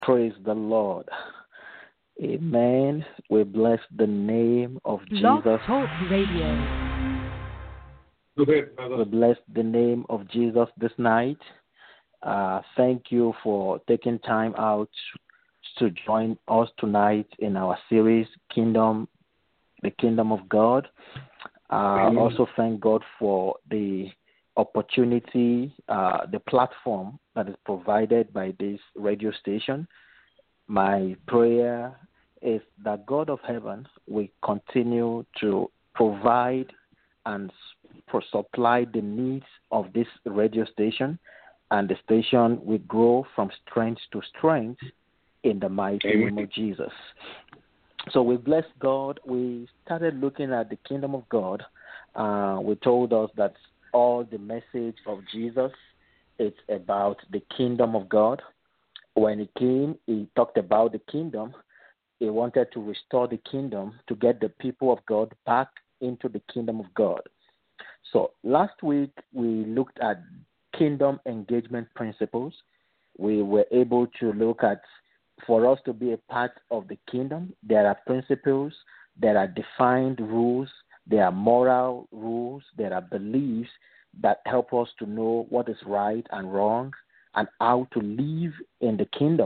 Praise the Lord. Amen. We bless the name of Blog Jesus. Talk Radio. Go ahead, brother. We bless the name of Jesus this night. Thank you for taking time out to join us tonight in our series, the Kingdom of God. Also thank God for the opportunity, the platform that is provided by this radio station. My prayer is that God of heaven will continue to provide and supply the needs of this radio station, and the station will grow from strength to strength in the mighty name of Jesus. So we bless God. We started looking at the kingdom of God. We told us that all the message of Jesus, it's about the kingdom of God. When he came, he talked about the kingdom. He wanted to restore the kingdom to get the people of God back into the kingdom of God. So last week we looked at kingdom engagement principles. We were able to look at, for us to be a part of the kingdom, there are principles, there are defined rules, there are moral rules, there are beliefs that help us to know what is right and wrong and how to live in the kingdom.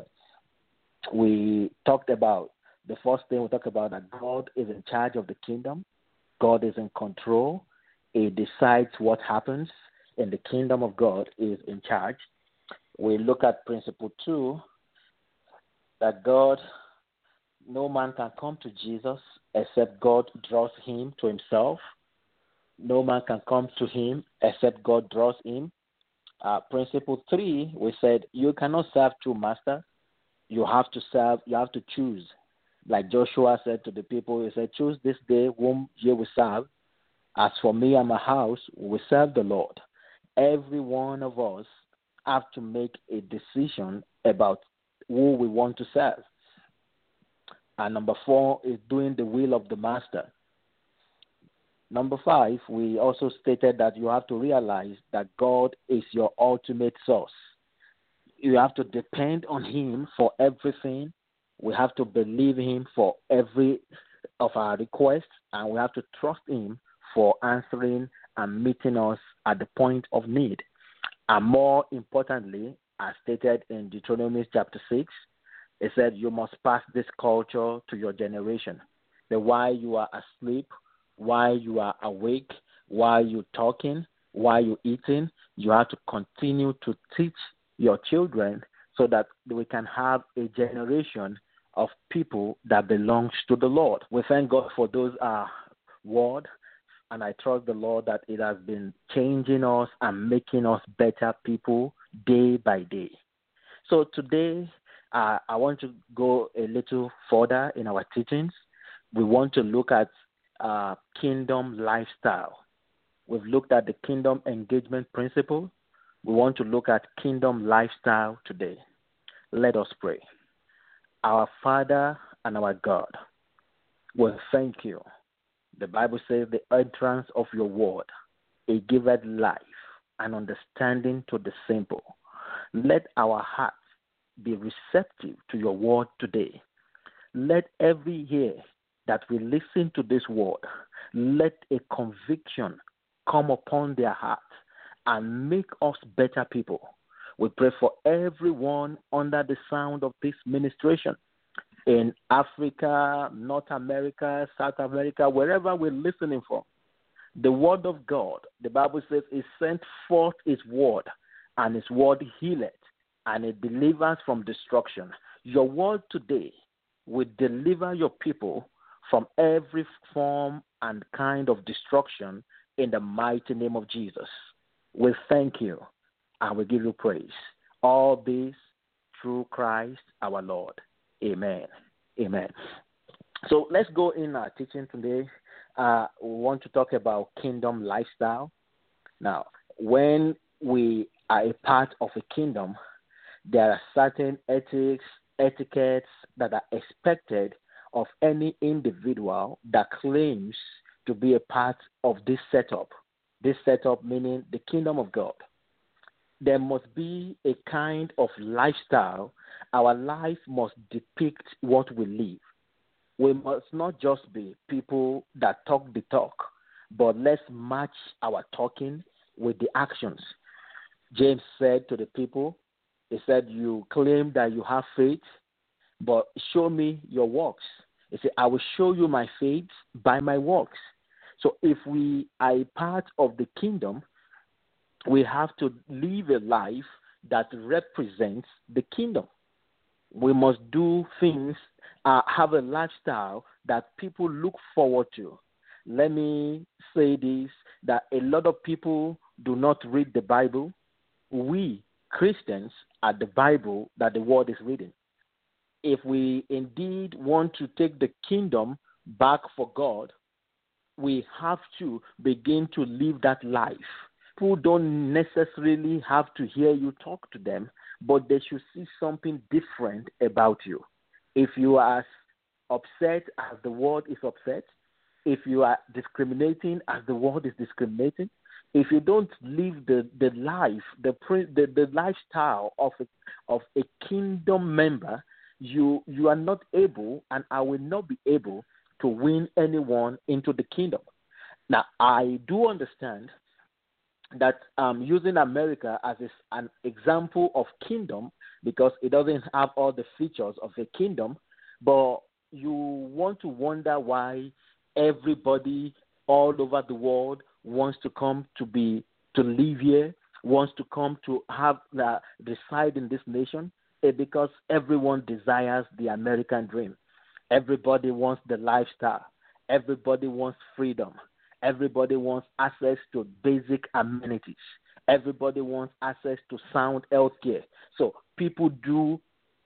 We talked about, the first thing we talked about, that God is in charge of the kingdom. God is in control. He decides what happens, and the kingdom of God is in charge. We look at principle 2, that God, no man can come to Jesus except God draws him to himself. No man can come to him except God draws him. Principle 3, we said you cannot serve two masters. You have to choose. Like Joshua said to the people, he said, choose this day whom you will serve. As for me and my house, we will serve the Lord. Every one of us have to make a decision about who we want to serve. And number 4 is doing the will of the master. Number 5, we also stated that you have to realize that God is your ultimate source. You have to depend on him for everything. We have to believe him for every of our requests, and we have to trust him for answering and meeting us at the point of need. And more importantly, as stated in Deuteronomy chapter 6, it said you must pass this culture to your generation. That while you are asleep, while you are awake, while you're talking, while you're eating, you have to continue to teach your children so that we can have a generation of people that belongs to the Lord. We thank God for those word, and I trust the Lord that it has been changing us and making us better people day by day. So today, I want to go a little further in our teachings. We want to look at kingdom lifestyle. We've looked at the kingdom engagement principle. We want to look at kingdom lifestyle today. Let us pray. Our Father and our God, we thank you. The Bible says the utterance of your word, it giveth life and understanding to the simple. Let our hearts be receptive to your word today. Let every ear that will listen to this word, let a conviction come upon their hearts and make us better people. We pray for everyone under the sound of this ministration in Africa, North America, South America, wherever we're listening from. The word of God, the Bible says, He sent forth His word, and His word healeth, and it delivers from destruction. Your word today will deliver your people from every form and kind of destruction in the mighty name of Jesus. We thank you and we give you praise. All this through Christ our Lord. Amen. Amen. So let's go in our teaching today. We want to talk about kingdom lifestyle. Now, when we are a part of a kingdom, there are certain etiquettes that are expected of any individual that claims to be a part of this setup. This setup meaning the kingdom of God. There must be a kind of lifestyle our life must depict what we live. We must not just be people that talk the talk, but let's match our talking with the actions. James said to the people, he said, you claim that you have faith, but show me your works. He said, I will show you my faith by my works. So if we are a part of the kingdom, we have to live a life that represents the kingdom. We must do things, have a lifestyle that people look forward to. Let me say this, that a lot of people do not read the Bible. We, Christians, are the Bible that the world is reading. If we indeed want to take the kingdom back for God, we have to begin to live that life. People don't necessarily have to hear you talk to them, but they should see something different about you. If you are as upset as the world is upset, if you are discriminating as the world is discriminating, if you don't live the life, the lifestyle of a kingdom member, you are not able, and I will not be able to win anyone into the kingdom. Now, I do understand that using America as an example of kingdom, because it doesn't have all the features of a kingdom, but you want to wonder why everybody all over the world wants to come to live here, wants to come to reside in this nation, because everyone desires the American dream. Everybody wants the lifestyle. Everybody wants freedom. Everybody wants access to basic amenities. Everybody wants access to sound health care. So people do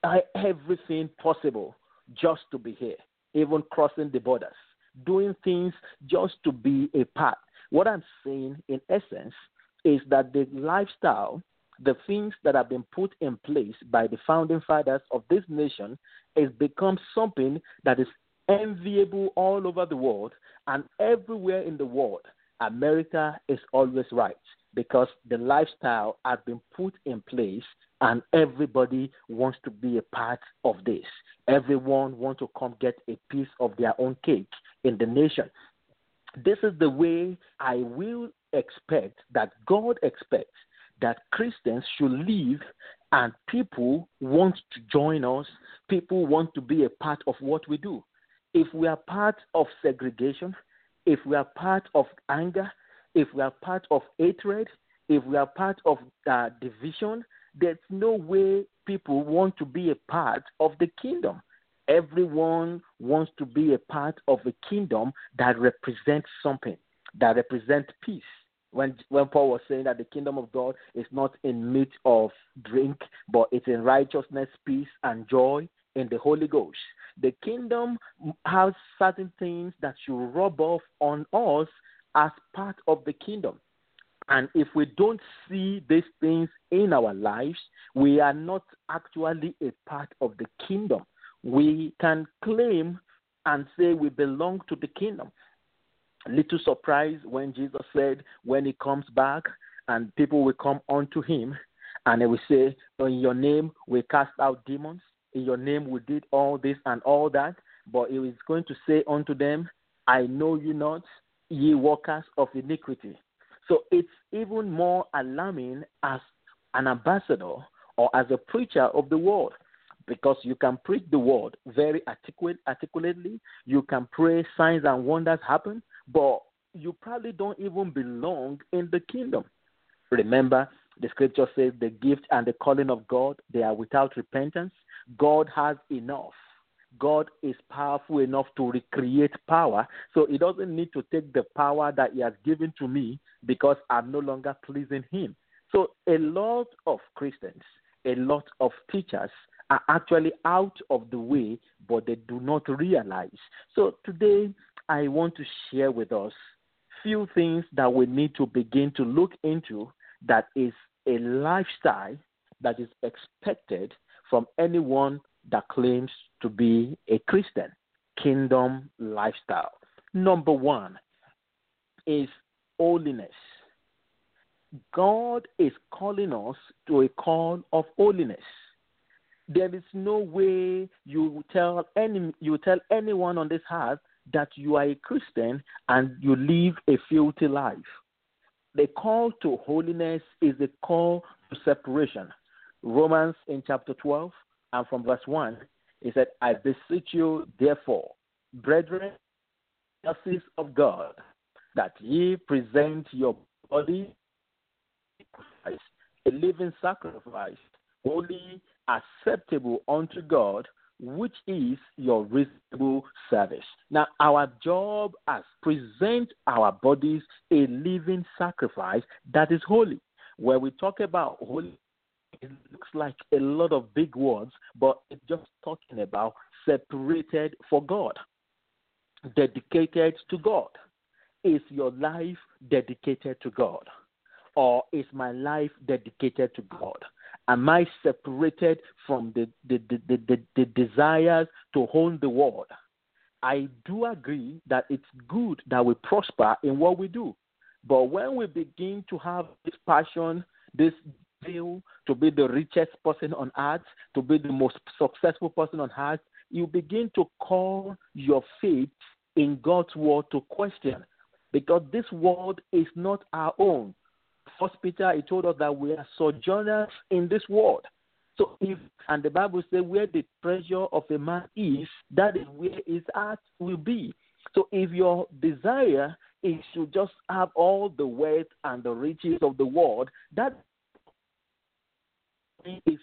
everything possible just to be here, even crossing the borders, doing things just to be a part. What I'm saying, in essence, is that the lifestyle, the things that have been put in place by the founding fathers of this nation, has become something that is enviable all over the world, and everywhere in the world, America is always right, because the lifestyle has been put in place and everybody wants to be a part of this. Everyone wants to come get a piece of their own cake in the nation. This is the way I will expect, that God expects, that Christians should live, and people want to join us. People want to be a part of what we do. If we are part of segregation, if we are part of anger, if we are part of hatred, if we are part of division, there's no way people want to be a part of the kingdom. Everyone wants to be a part of a kingdom that represents something, that represents peace. When Paul was saying that the kingdom of God is not in meat or drink, but it's in righteousness, peace, and joy in the Holy Ghost. The kingdom has certain things that should rub off on us as part of the kingdom. And if we don't see these things in our lives, we are not actually a part of the kingdom. We can claim and say we belong to the kingdom. Little surprise when Jesus said, when he comes back and people will come unto him and they will say, in your name we cast out demons, in your name we did all this and all that. But he is going to say unto them, I know you not, ye workers of iniquity. So it's even more alarming as an ambassador or as a preacher of the word, because you can preach the word very articulately. You can pray, signs and wonders happen, but you probably don't even belong in the kingdom. Remember, the scripture says the gift and the calling of God, they are without repentance. God has enough. God is powerful enough to recreate power, so he doesn't need to take the power that he has given to me because I'm no longer pleasing him. So a lot of Christians, a lot of teachers are actually out of the way, but they do not realize. So today, I want to share with us few things that we need to begin to look into, that is a lifestyle that is expected from anyone that claims to be a Christian. Kingdom lifestyle. Number one is holiness. God is calling us to a call of holiness. There is no way you tell anyone on this earth that you are a Christian and you live a filthy life. The call to holiness is a call to separation. Romans in chapter 12 and from verse 1, it said, I beseech you, therefore, brethren, mercies of God, that ye present your body a living sacrifice, holy, acceptable unto God, which is your reasonable service. Now, our job as present our bodies a living sacrifice that is holy. Where we talk about holy, it looks like a lot of big words, but it's just talking about separated for God, dedicated to God. Is your life dedicated to God? Or is my life dedicated to God? Am I separated from the desires to own the world? I do agree that it's good that we prosper in what we do. But when we begin to have this passion, this zeal to be the richest person on earth, to be the most successful person on earth, you begin to call your faith in God's word to question. Because this world is not our own. First Peter, he told us that we are sojourners in this world. So and the Bible says where the treasure of a man is, that is where his heart will be. So if your desire is to just have all the wealth and the riches of the world, that is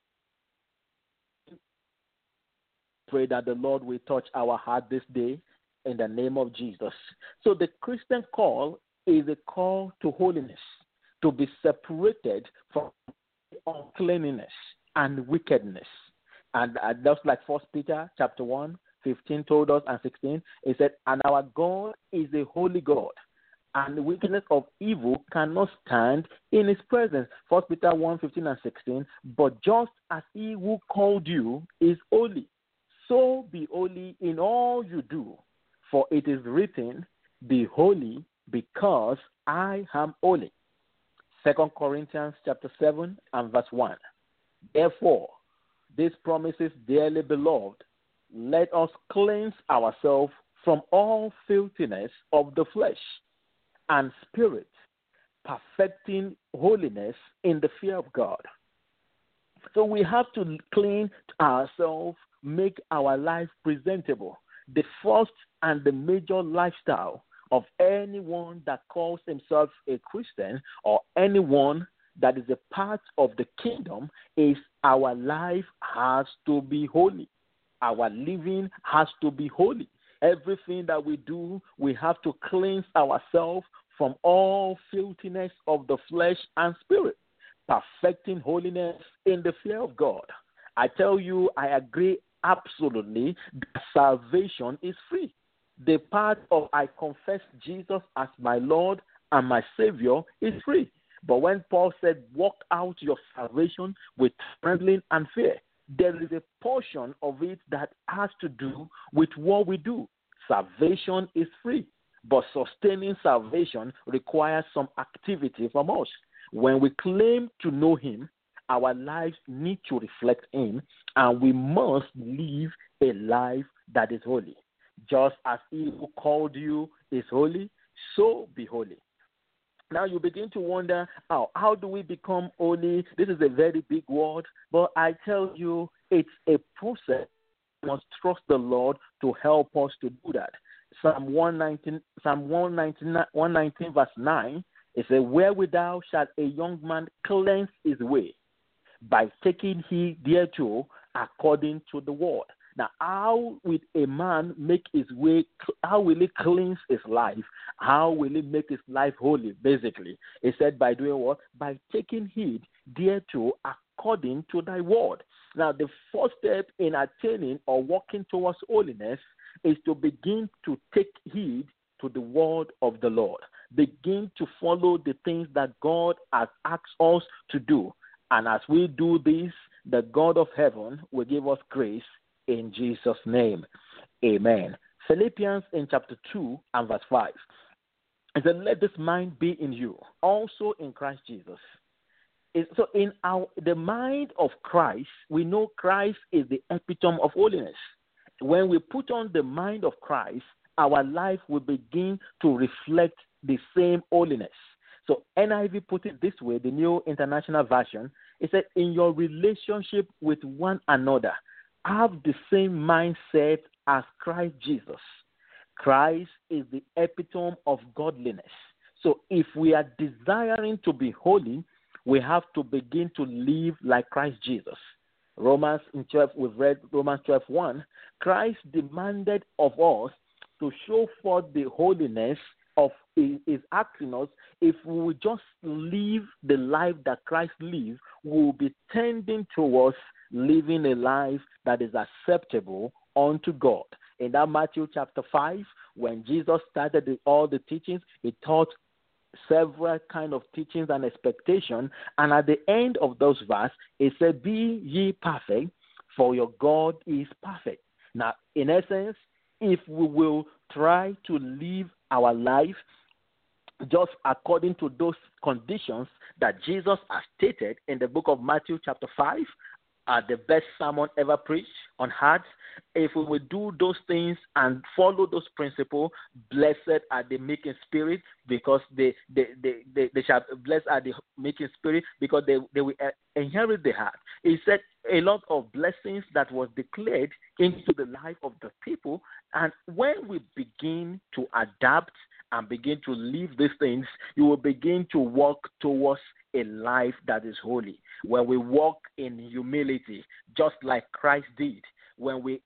pray that the Lord will touch our heart this day in the name of Jesus. So the Christian call is a call to holiness, to be separated from uncleanness and wickedness. And just like 1 Peter chapter 1, 15 told us and 16, it said, and our God is a holy God, and the wickedness of evil cannot stand in his presence. 1 Peter 1, 15 and 16, but just as he who called you is holy, so be holy in all you do. For it is written, be holy because I am holy. 2 Corinthians chapter 7 and verse 1. Therefore, these promises, dearly beloved, let us cleanse ourselves from all filthiness of the flesh and spirit, perfecting holiness in the fear of God. So we have to clean ourselves, make our life presentable. The first and the major lifestyle of anyone that calls himself a Christian or anyone that is a part of the kingdom is our life has to be holy. Our living has to be holy. Everything that we do, we have to cleanse ourselves from all filthiness of the flesh and spirit, perfecting holiness in the fear of God. I tell you, I agree absolutely that salvation is free. The part of I confess Jesus as my Lord and my Savior is free. But when Paul said, walk out your salvation with trembling and fear, there is a portion of it that has to do with what we do. Salvation is free, but sustaining salvation requires some activity from us. When we claim to know him, our lives need to reflect him, and we must live a life that is holy. Just as he who called you is holy, so be holy. Now you begin to wonder, how do we become holy? This is a very big word, but I tell you, it's a process. We must trust the Lord to help us to do that. Psalm 119 verse 9, it says, wherewithal shall a young man cleanse his way? By taking heed thereto according to the word. Now, how will a man make his way? How will he cleanse his life? How will he make his life holy? Basically, he said by doing what? By taking heed thereto according to thy word. Now, the first step in attaining or walking towards holiness is to begin to take heed to the word of the Lord. Begin to follow the things that God has asked us to do. And as we do this, the God of heaven will give us grace in Jesus' name. Amen. Philippians in chapter 2 and verse 5. It said, let this mind be in you, also in Christ Jesus, So in the mind of Christ, we know Christ is the epitome of holiness. When we put on the mind of Christ, our life will begin to reflect the same holiness. So NIV put it this way, the New International Version, it said, in your relationship with one another, have the same mindset as Christ Jesus. Christ is the epitome of godliness. So if we are desiring to be holy, we have to begin to live like Christ Jesus. Romans 12, we've read Romans 12:1. Christ demanded of us to show forth the holiness of is asking us. If we will just live the life that Christ lived, we will be tending towards living a life that is acceptable unto God. In that Matthew chapter 5, when Jesus started all the teachings, he taught several kind of teachings and expectation, and at the end of those verses, it said, be ye perfect, for your God is perfect. Now, in essence, if we will try to live our life just according to those conditions that Jesus has stated in the book of Matthew chapter 5, the best sermon ever preached on heart. If we will do those things and follow those principles, blessed are the meek in spirit, because they shall blessed are the meek in spirit, because they will inherit the heart. He said a lot of blessings that was declared into the life of the people, and when we begin to adapt and begin to live these things, you will begin to walk towards a life that is holy. When we walk in humility, just like Christ did, when we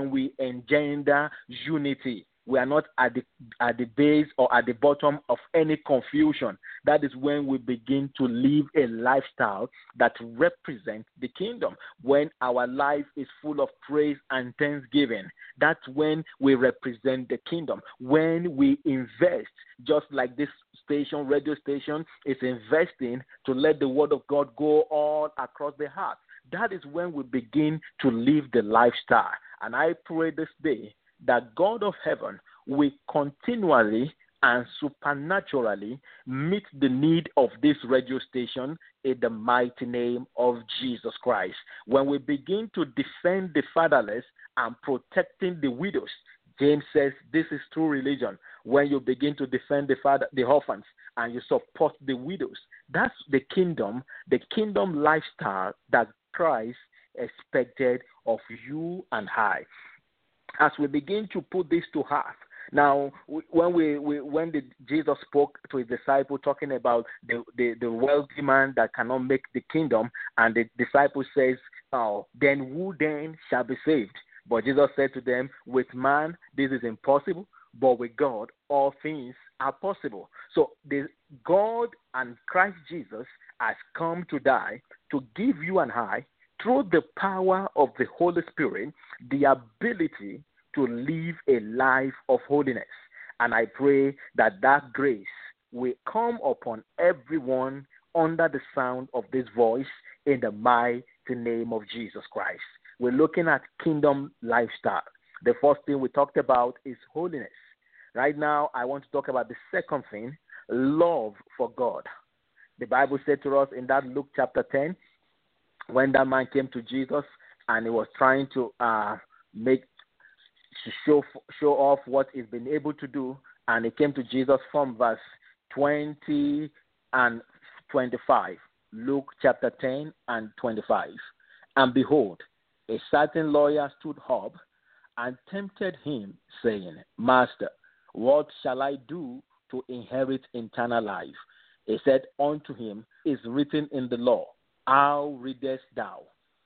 engender unity, we are not at the base or at the bottom of any confusion. That is when we begin to live a lifestyle that represents the kingdom. When our life is full of praise and thanksgiving, that's when we represent the kingdom. When we invest, just like this radio station is investing to let the word of God go all across the heart, that is when we begin to live the lifestyle. And I pray this day that God of heaven will continually and supernaturally meet the need of this radio station in the mighty name of Jesus Christ. When we begin to defend the fatherless and protecting the widows, James says this is true religion. When you begin to defend the orphans, and you support the widows, that's the kingdom lifestyle that Christ expected of you and I. As we begin to put this to heart, now when Jesus spoke to his disciple talking about the wealthy man that cannot make the kingdom, and the disciple says, "Oh, then who then shall be saved?" But Jesus said to them, "With man this is impossible, but with God all things are possible." So God and Christ Jesus has come to die to give you and I, through the power of the Holy Spirit, the ability to live a life of holiness. And I pray that that grace will come upon everyone under the sound of this voice in the mighty name of Jesus Christ. We're looking at kingdom lifestyle. The first thing we talked about is holiness. Right now, I want to talk about the second thing, love for God. The Bible said to us in that Luke chapter 10, when that man came to Jesus and he was trying to show off what he's been able to do, and he came to Jesus from verse 20 and 25. Luke chapter 10 and 25. And behold, a certain lawyer stood up and tempted him, saying, Master, what shall I do to inherit eternal life? He said unto him, is written in the law, how readest thou?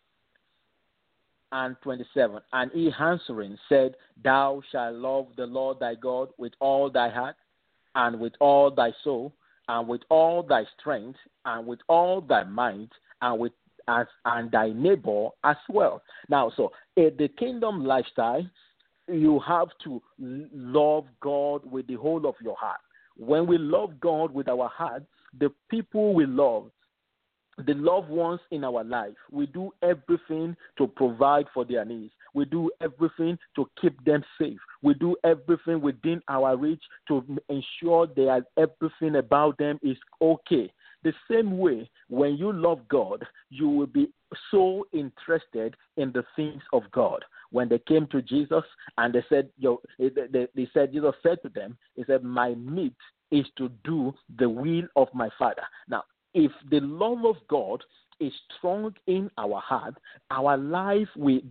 And 27, and he answering said, Thou shalt love the Lord thy God with all thy heart, and with all thy soul, and with all thy strength, and with all thy might, and thy neighbor as well. Now, so in the kingdom lifestyle, you have to love God with the whole of your heart. When we love God with our heart, the people we love, the loved ones in our life, we do everything to provide for their needs. We do everything to keep them safe. We do everything within our reach to ensure that everything about them is okay. The same way, when you love God, you will be so interested in the things of God. When they came to Jesus and they said, Jesus said to them, he said, my meat is to do the will of my Father. Now, if the love of God is strong in our heart, our life will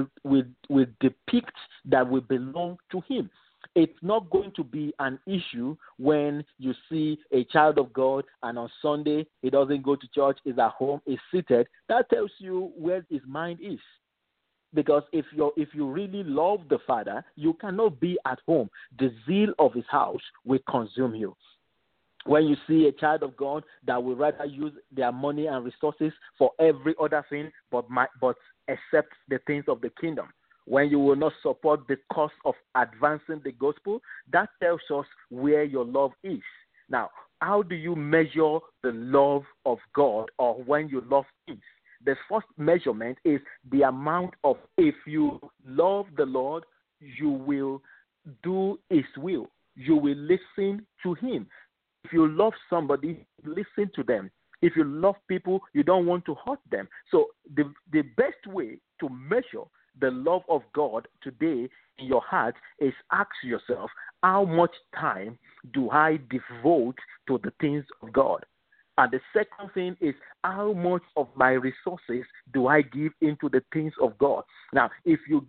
depict that we belong to him. It's not going to be an issue when you see a child of God and on Sunday he doesn't go to church, is at home, is seated. That tells you where his mind is. Because if you really love the Father, you cannot be at home. The zeal of his house will consume you. When you see a child of God that will rather use their money and resources for every other thing, but accept the things of the kingdom, when you will not support the cause of advancing the gospel, that tells us where your love is. Now, how do you measure the love of God or when you love him? The first measurement is the amount of, if you love the Lord, you will do his will. You will listen to him. If you love somebody, listen to them. If you love people, you don't want to hurt them. So the best way to measure the love of God today in your heart is ask yourself, how much time do I devote to the things of God? And the second thing is, how much of my resources do I give into the things of God? Now, if you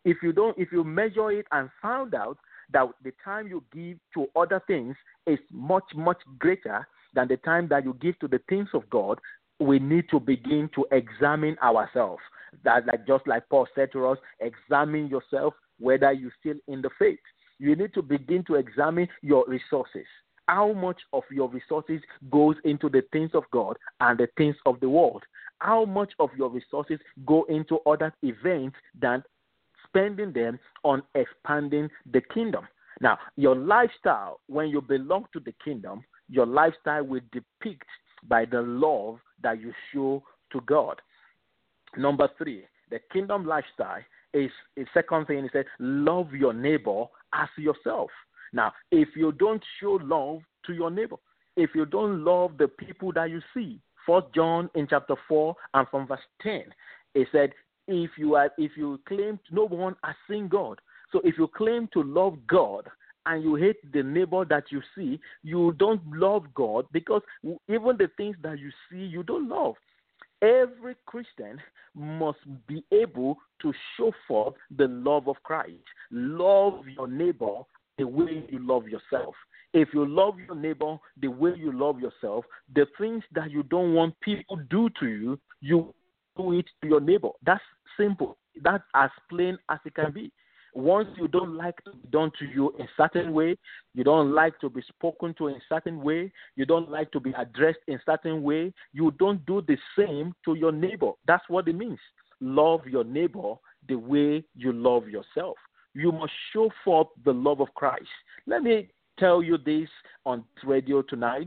measure it and found out that the time you give to other things is much, much greater than the time that you give to the things of God, we need to begin to examine ourselves. That, just like Paul said to us, examine yourself whether you're still in the faith. You need to begin to examine your resources. How much of your resources goes into the things of God and the things of the world? How much of your resources go into other events than spending them on expanding the kingdom? Now, your lifestyle, when you belong to the kingdom, your lifestyle will depict by the love that you show to God. Number 3, the kingdom lifestyle is a second thing. It says, love your neighbor as yourself. Now, if you don't show love to your neighbor, if you don't love the people that you see, 1 John in chapter 4 and from verse 10, it said, if you claim no one has seen God, so if you claim to love God and you hate the neighbor that you see, you don't love God, because even the things that you see, you don't love. Every Christian must be able to show forth the love of Christ. Love your neighbor the way you love yourself. If you love your neighbor the way you love yourself, the things that you don't want people to do to you, you do it to your neighbor. That's simple. That's as plain as it can be. Once you don't like to be done to you in a certain way, you don't like to be spoken to in a certain way, you don't like to be addressed in a certain way, you don't do the same to your neighbor. That's what it means. Love your neighbor the way you love yourself. You must show forth the love of Christ. Let me tell you this on radio tonight,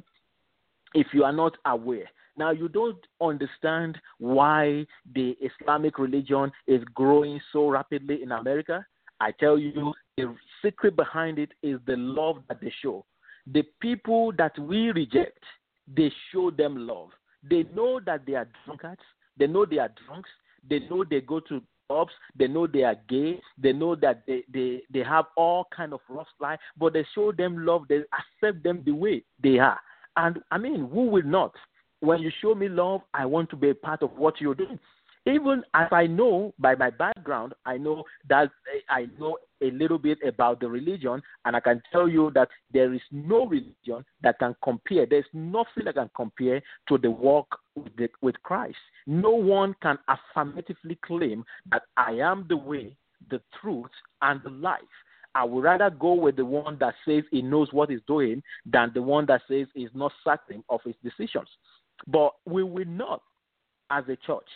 if you are not aware. Now, you don't understand why the Islamic religion is growing so rapidly in America. I tell you, the secret behind it is the love that they show. The people that we reject, they show them love. They know that they are drunkards. They know they are drunks. They know they go to pubs. They know they are gay. They know that they have all kind of rough life, but they show them love. They accept them the way they are. And, I mean, who will not? When you show me love, I want to be a part of what you're doing. Even as I know by my background, I know that I know a little bit about the religion, and I can tell you that there is no religion that can compare. There's nothing that can compare to the walk with Christ. No one can affirmatively claim that I am the way, the truth, and the life. I would rather go with the one that says he knows what he's doing than the one that says he's not certain of his decisions. But we will not, as a church,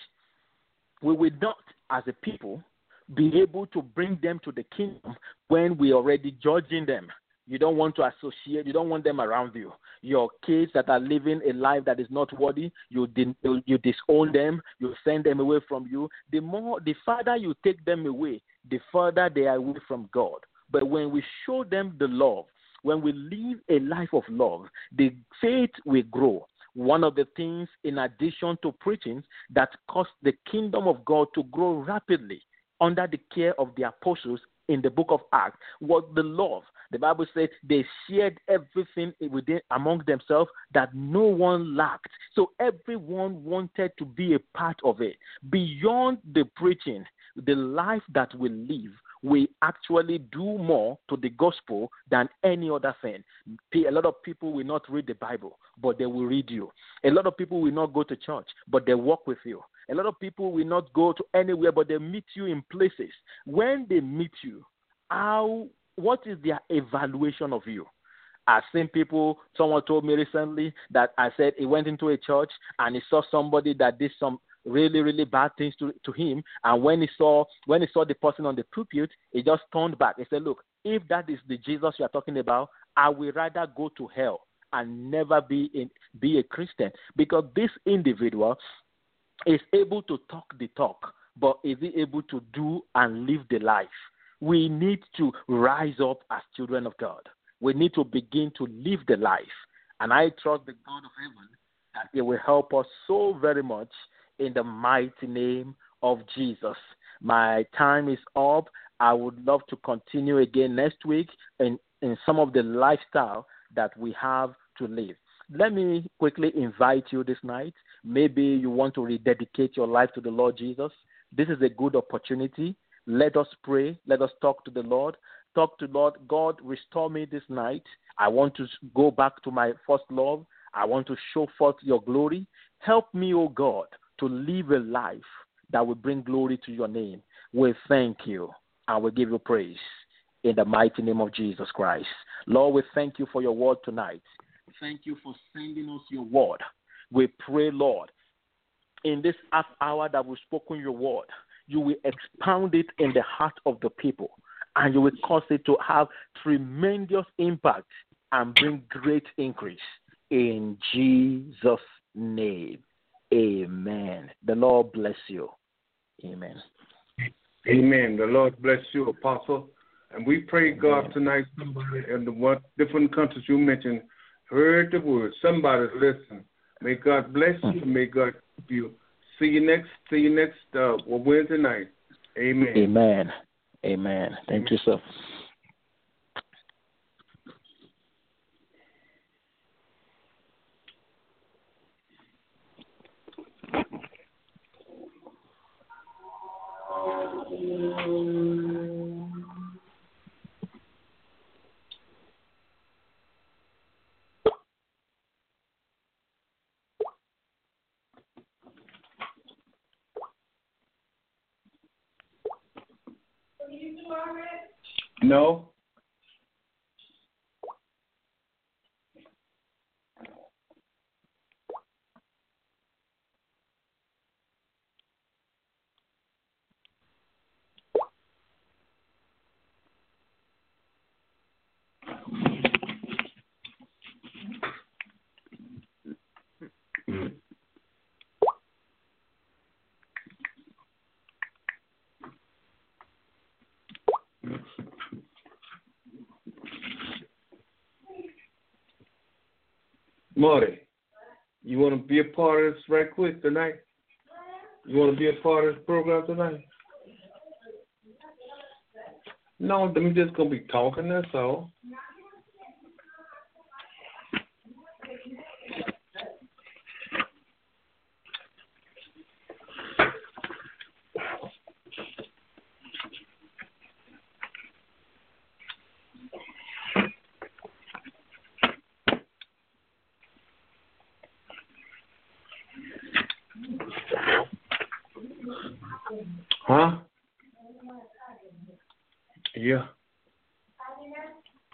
we will not, as a people, be able to bring them to the kingdom when we're already judging them. You don't want to associate, you don't want them around you. Your kids that are living a life that is not worthy, you disown them, you send them away from you. The farther you take them away, the further they are away from God. But when we show them the love, when we live a life of love, the faith will grow. One of the things, in addition to preaching, that caused the kingdom of God to grow rapidly under the care of the apostles in the book of Acts was the love. The Bible said they shared everything within among themselves, that no one lacked. So everyone wanted to be a part of it. Beyond the preaching, the life that we live, we actually do more to the gospel than any other thing. A lot of people will not read the Bible, but they will read you. A lot of people will not go to church, but they walk with you. A lot of people will not go to anywhere, but they meet you in places. When they meet you, what is their evaluation of you? I've seen people, someone told me recently that I said he went into a church and he saw somebody that did some really, really bad things to him. And when he saw the person on the pulpit, he just turned back. He said, look, if that is the Jesus you are talking about, I will rather go to hell and never be a Christian. Because this individual is able to talk the talk, but is he able to do and live the life? We need to rise up as children of God. We need to begin to live the life. And I trust the God of heaven that He will help us so very much in the mighty name of Jesus. My time is up. I would love to continue again next week in some of the lifestyle that we have to live. Let me quickly invite you this night. Maybe you want to rededicate your life to the Lord Jesus. This is a good opportunity. Let us pray. Let us talk to the Lord. Talk to Lord. God, restore me this night. I want to go back to my first love. I want to show forth your glory. Help me, O God, to live a life that will bring glory to your name. We thank you and we give you praise in the mighty name of Jesus Christ. Lord, we thank you for your word tonight. Thank you for sending us your word. We pray, Lord, in this half hour that we've spoken your word, you will expound it in the heart of the people, and you will cause it to have tremendous impact and bring great increase. In Jesus' name, amen. The Lord bless you. Amen. Amen. The Lord bless you, Apostle. And we pray, God, tonight, somebody in the different countries you mentioned heard the word. Somebody's listening. May God bless you. May God keep you. See you next Wednesday night. Amen. Amen. Amen. Thank you, sir. No. Marty, you want to be a part of this right quick tonight? You want to be a part of this program tonight? No, I'm just going to be talking, that's all. Huh? Yeah.